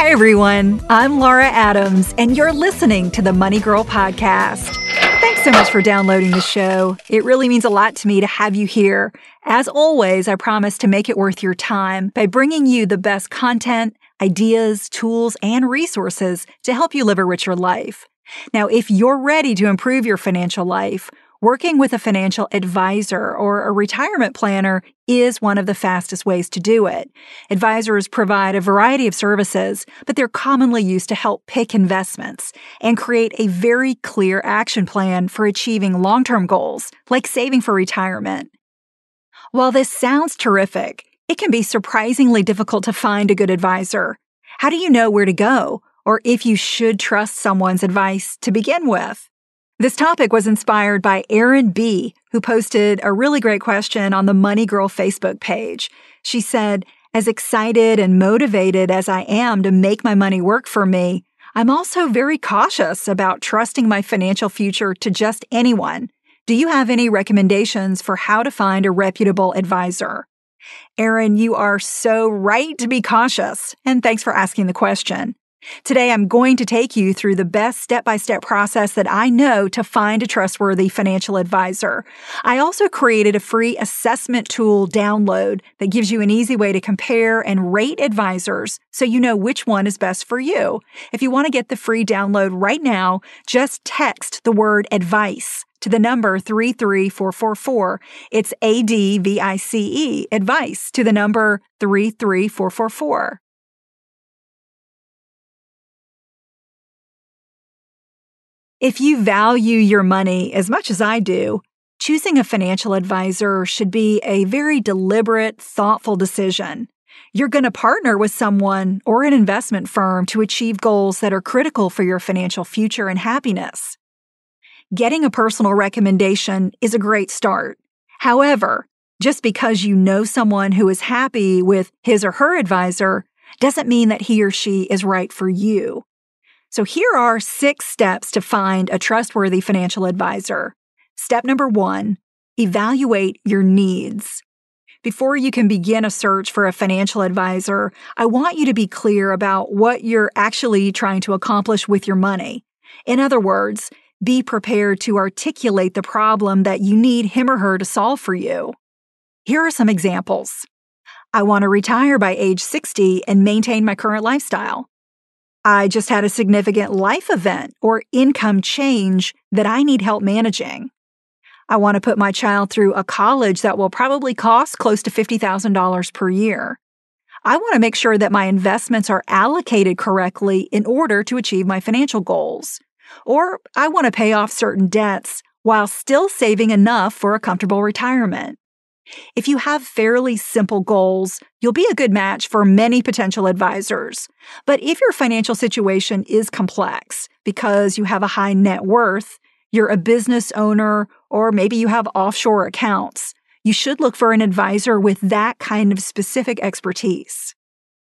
Hi, everyone. I'm Laura Adams, and you're listening to the Money Girl Podcast. Thanks so much for downloading the show. It really means a lot to me to have you here. As always, I promise to make it worth your time by bringing you the best content, ideas, tools, and resources to help you live a richer life. Now, if you're ready to improve your financial life, working with a financial advisor or a retirement planner is one of the fastest ways to do it. Advisors provide a variety of services, but they're commonly used to help pick investments and create a very clear action plan for achieving long-term goals, like saving for retirement. While this sounds terrific, it can be surprisingly difficult to find a good advisor. How do you know where to go, or if you should trust someone's advice to begin with? This topic was inspired by Erin B., who posted a really great question on the Money Girl Facebook page. She said, "As excited and motivated as I am to make my money work for me, I'm also very cautious about trusting my financial future to just anyone. Do you have any recommendations for how to find a reputable advisor?" Erin, you are so right to be cautious, and thanks for asking the question. Today, I'm going to take you through the best step-by-step process that I know to find a trustworthy financial advisor. I also created a free assessment tool download that gives you an easy way to compare and rate advisors so you know which one is best for you. If you want to get the free download right now, just text the word advice to the number 33444. It's ADVICE, advice, to the number 33444. If you value your money as much as I do, choosing a financial advisor should be a very deliberate, thoughtful decision. You're going to partner with someone or an investment firm to achieve goals that are critical for your financial future and happiness. Getting a personal recommendation is a great start. However, just because you know someone who is happy with his or her advisor doesn't mean that he or she is right for you. So here are 6 steps to find a trustworthy financial advisor. Step number 1, evaluate your needs. Before you can begin a search for a financial advisor, I want you to be clear about what you're actually trying to accomplish with your money. In other words, be prepared to articulate the problem that you need him or her to solve for you. Here are some examples. I want to retire by age 60 and maintain my current lifestyle. I just had a significant life event or income change that I need help managing. I want to put my child through a college that will probably cost close to $50,000 per year. I want to make sure that my investments are allocated correctly in order to achieve my financial goals. Or I want to pay off certain debts while still saving enough for a comfortable retirement. If you have fairly simple goals, you'll be a good match for many potential advisors. But if your financial situation is complex because you have a high net worth, you're a business owner, or maybe you have offshore accounts, you should look for an advisor with that kind of specific expertise.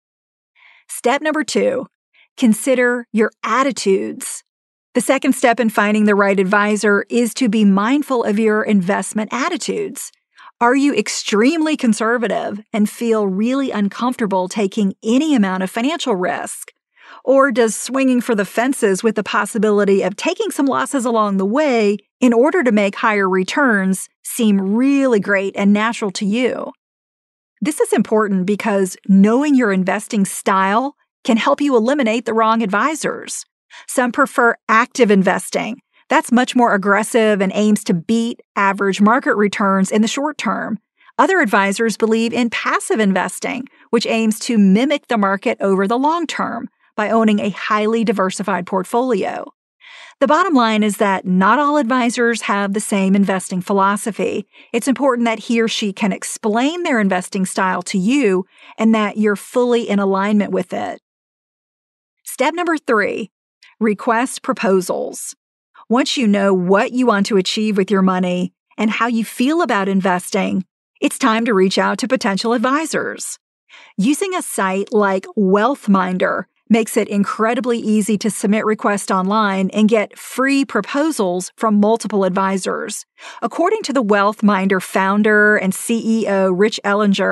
Step number 2, consider your attitudes. The second step in finding the right advisor is to be mindful of your investment attitudes. Are you extremely conservative and feel really uncomfortable taking any amount of financial risk? Or does swinging for the fences with the possibility of taking some losses along the way in order to make higher returns seem really great and natural to you? This is important because knowing your investing style can help you eliminate the wrong advisors. Some prefer active investing. That's much more aggressive and aims to beat average market returns in the short term. Other advisors believe in passive investing, which aims to mimic the market over the long term by owning a highly diversified portfolio. The bottom line is that not all advisors have the same investing philosophy. It's important that he or she can explain their investing style to you and that you're fully in alignment with it. Step number 3, request proposals. Once you know what you want to achieve with your money and how you feel about investing, it's time to reach out to potential advisors. Using a site like WealthMinder makes it incredibly easy to submit requests online and get free proposals from multiple advisors. According to the WealthMinder founder and CEO, Rich Ellinger,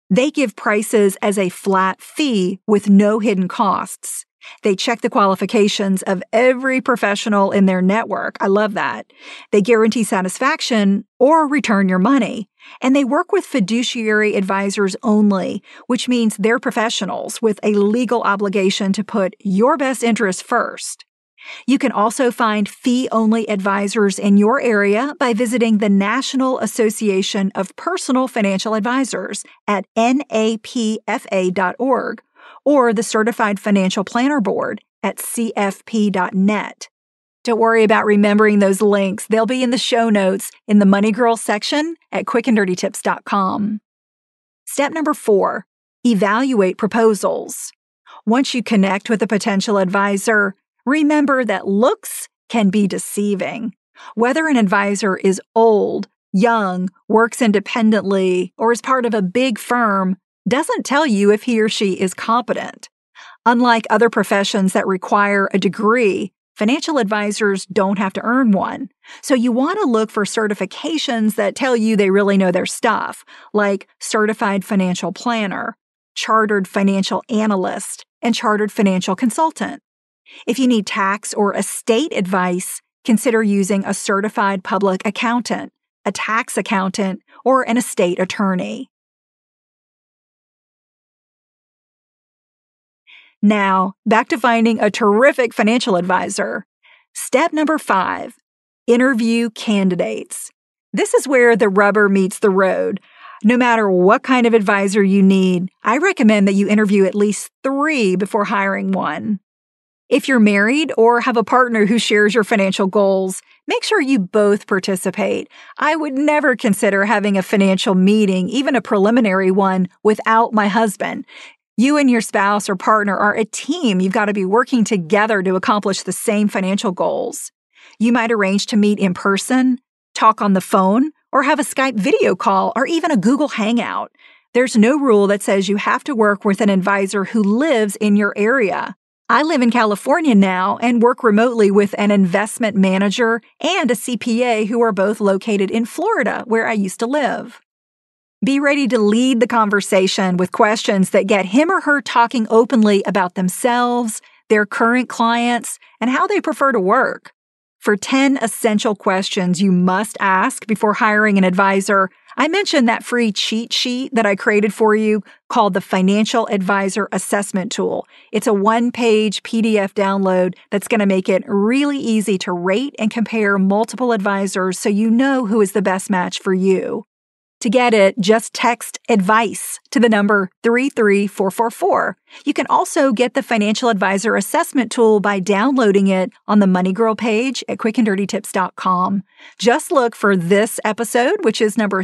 They give prices as a flat fee with no hidden costs. They check the qualifications of every professional in their network. I love that. They guarantee satisfaction or return your money. And they work with fiduciary advisors only, which means they're professionals with a legal obligation to put your best interests first. You can also find fee-only advisors in your area by visiting the National Association of Personal Financial Advisors at napfa.org or the Certified Financial Planner Board at cfp.net. Don't worry about remembering those links. They'll be in the show notes in the Money Girl section at quickanddirtytips.com. Step number 4, evaluate proposals. Once you connect with a potential advisor, remember that looks can be deceiving. Whether an advisor is old, young, works independently, or is part of a big firm doesn't tell you if he or she is competent. Unlike other professions that require a degree, financial advisors don't have to earn one. So you want to look for certifications that tell you they really know their stuff, like Certified Financial Planner, Chartered Financial Analyst, and Chartered Financial Consultant. If you need tax or estate advice, consider using a certified public accountant, a tax accountant, or an estate attorney. Now, back to finding a terrific financial advisor. Step number 5, interview candidates. This is where the rubber meets the road. No matter what kind of advisor you need, I recommend that you interview at least 3 before hiring one. If you're married or have a partner who shares your financial goals, make sure you both participate. I would never consider having a financial meeting, even a preliminary one, without my husband. You and your spouse or partner are a team. You've got to be working together to accomplish the same financial goals. You might arrange to meet in person, talk on the phone, or have a Skype video call, or even a Google Hangout. There's no rule that says you have to work with an advisor who lives in your area. I live in California now and work remotely with an investment manager and a CPA who are both located in Florida, where I used to live. Be ready to lead the conversation with questions that get him or her talking openly about themselves, their current clients, and how they prefer to work. For 10 essential questions you must ask before hiring an advisor, I mentioned that free cheat sheet that I created for you called the Financial Advisor Assessment Tool. It's a 1-page PDF download that's going to make it really easy to rate and compare multiple advisors so you know who is the best match for you. To get it, just text ADVICE to the number 33444. You can also get the Financial Advisor Assessment Tool by downloading it on the Money Girl page at quickanddirtytips.com. Just look for this episode, which is number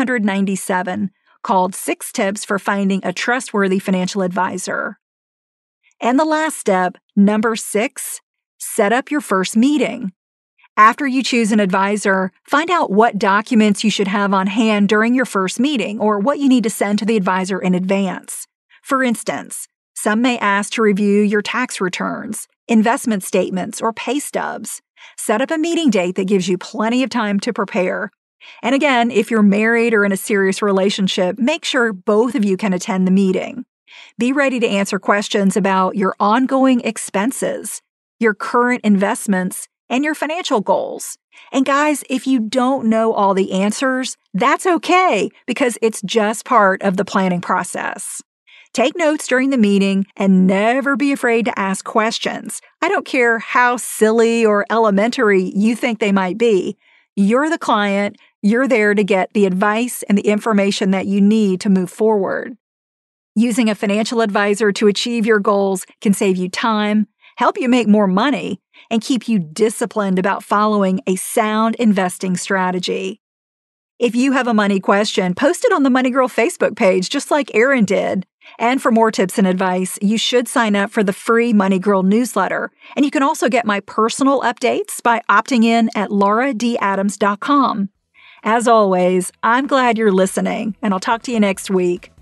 397, called 6 Tips for Finding a Trustworthy Financial Advisor. And the last step, number 6, set up your first meeting. After you choose an advisor, find out what documents you should have on hand during your first meeting or what you need to send to the advisor in advance. For instance, some may ask to review your tax returns, investment statements, or pay stubs. Set up a meeting date that gives you plenty of time to prepare. And again, if you're married or in a serious relationship, make sure both of you can attend the meeting. Be ready to answer questions about your ongoing expenses, your current investments, and your financial goals. And guys, if you don't know all the answers, that's okay because it's just part of the planning process. Take notes during the meeting and never be afraid to ask questions. I don't care how silly or elementary you think they might be. You're the client. You're there to get the advice and the information that you need to move forward. Using a financial advisor to achieve your goals can save you time, help you make more money, and keep you disciplined about following a sound investing strategy. If you have a money question, post it on the Money Girl Facebook page, just like Erin did. And for more tips and advice, you should sign up for the free Money Girl newsletter. And you can also get my personal updates by opting in at lauradadams.com. As always, I'm glad you're listening, and I'll talk to you next week.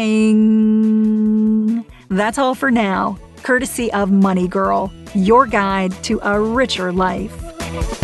Cha-ching! That's all for now. Courtesy of Money Girl, your guide to a richer life.